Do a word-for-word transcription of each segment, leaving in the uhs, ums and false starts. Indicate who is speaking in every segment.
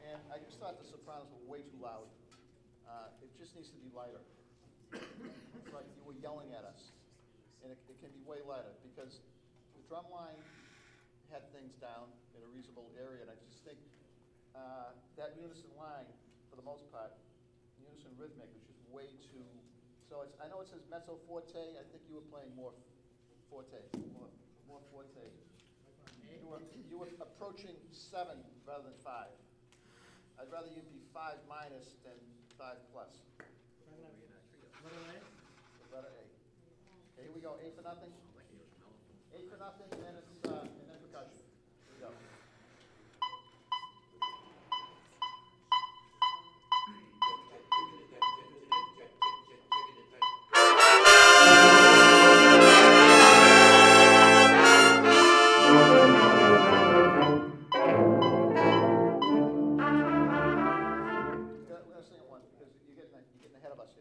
Speaker 1: And I just thought the sopranos were way too loud. Uh, it just needs to be lighter. It's like you were yelling at us. And it, it can be way lighter, because the drum line had things down in a reasonable area, and I just think uh, that unison line, for the most part, unison rhythmic, was just way too. So it's, I know it says mezzo forte. I think you were playing more forte, more, more forte. You were, you were approaching seven rather than five. I'd rather you be five minus than five plus. Letter A. Okay, here we go. A for nothing. A for nothing, and then it's uh, and then percussion. Here we go. We're gonna sing it once because you're getting you're getting ahead of us here.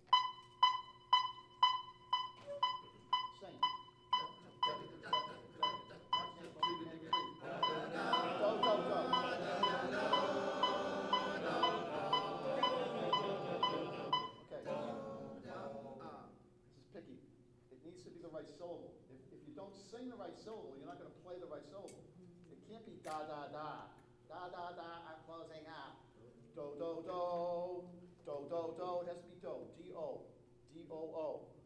Speaker 1: Sing. Do, do, do. Okay. This is picky. It needs to be the right syllable. If, if you don't sing the right syllable, you're not going to play the right syllable. It can't be da da da. Da da da, I'm closing up. Do do do. Do do do. It has to be do. D O. D O O.